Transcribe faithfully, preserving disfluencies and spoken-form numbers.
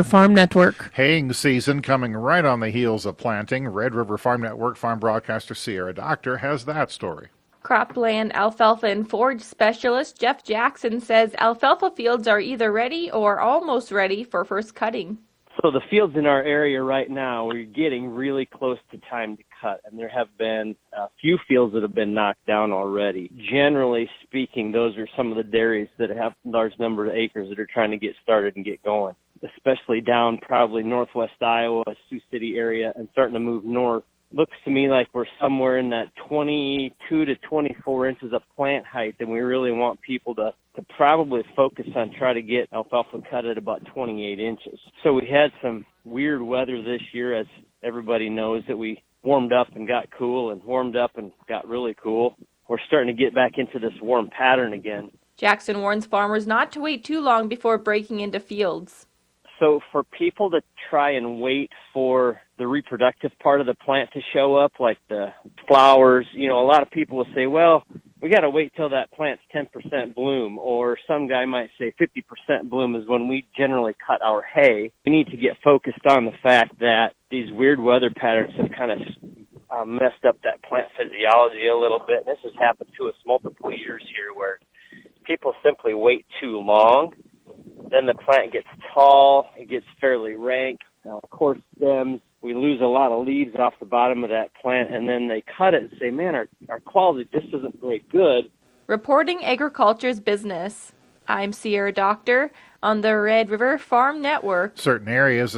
River Farm Network. Haying season coming right on the heels of planting. Red River Farm Network farm broadcaster Sierra Doctor has that story. Cropland alfalfa and forage specialist Jeff Jackson says alfalfa fields are either ready or almost ready for first cutting. So the fields in our area right now, we're getting really close to time to cut, and there have been a few fields that have been knocked down already. Generally speaking, those are some of the dairies that have large number of acres that are trying to get started and get going, especially down probably northwest Iowa, Sioux City area, and starting to move north. Looks to me like we're somewhere in that twenty-two to twenty-four inches of plant height, and we really want people to, to probably focus on try to get alfalfa cut at about twenty-eight inches. So we had some weird weather this year, as everybody knows, that we warmed up and got cool and warmed up and got really cool. We're starting to get back into this warm pattern again. Jackson warns farmers not to wait too long before breaking into fields. So for people to try and wait for the reproductive part of the plant to show up, like the flowers, you know, a lot of people will say, well, we got to wait till that plant's ten percent bloom, or some guy might say fifty percent bloom is when we generally cut our hay. We need to get focused on the fact that these weird weather patterns have kind of uh, messed up that plant physiology a little bit. This has happened to us multiple years here where people simply wait too long. Then the plant gets tall, it gets fairly rank, now, of course, stems. We lose a lot of leaves off the bottom of that plant, and then they cut it and say, man, our, our quality just isn't very good. Reporting agriculture's business, I'm Sierra Doctor on the Red River Farm Network. Certain areas